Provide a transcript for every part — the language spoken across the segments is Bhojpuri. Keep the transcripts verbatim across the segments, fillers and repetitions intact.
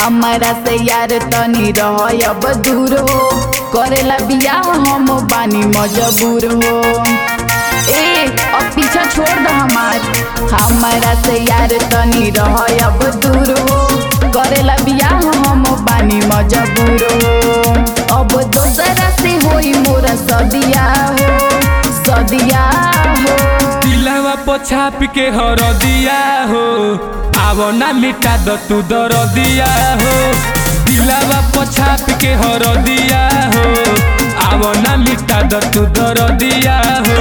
हमारा से यार तनी रह अब दूर हो, करेला बियाह हम बानी मजबूर हो। ए अब पीछा छोड़ दो हमार, हमारा से यार तनी रह अब दूर हो, करेला बियाह हम बानी मजबूर हो। अब दोसरा से होई मोरा सदिया हो, सदिया हो। दिलवा पछाप के हर दिया हो, आवो ना मिटा द तू दर दिया हो। दिलवा पछाप के हर दिया हो, आवो ना मिटा द तू दर दिया हो।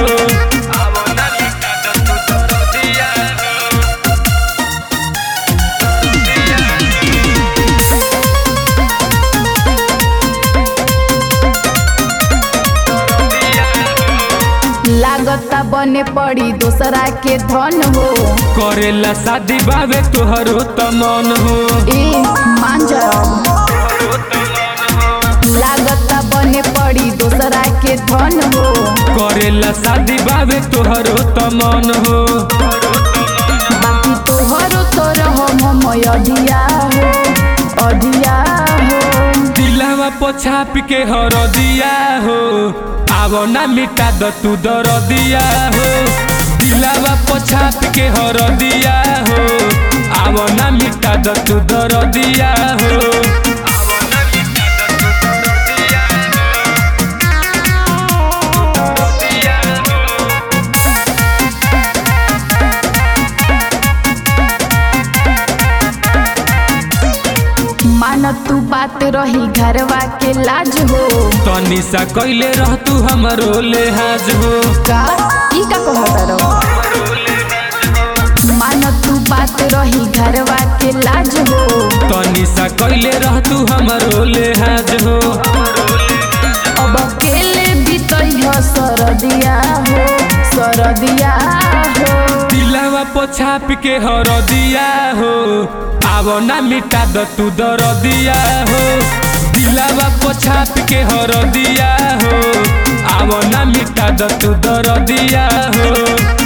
लागता बने पड़ी दोसरा के धन हो, करेला शादी बाबे तोहरो त मन हो। ए मान जाओ, लागता बने पड़ी दोसरा के धन हो, करेला शादी बाबे तोहरो त मन हो। बाकी तोहरो तो रहो हम अधिया हो, अधिया हो। दिलवा पछाप के हर दिया हो, आवो ना मिटा द तू दर दिया हो। दिलवा पछाप के हर दिया हो, आवो ना मिटा द तू दर दिया हो। मान तू बात रही घरवा के लाज हो, तनी सा कैले रह तू हमरो लेहाज हो। का ई का कहत रहो, मान तू बात रही घरवा के लाज हो, तनी सा कैले रह तू हमरो लेहाज हो। अब अकेले बीतई हो सरदिया हो, सरदिया हो। दिलवा पछाप के हर दिया हो, आवो ना मिटा द तू दर दिया हो। दिलवा पछाप के हर दिया हो, आवो ना मिटा द तू दर दिया हो।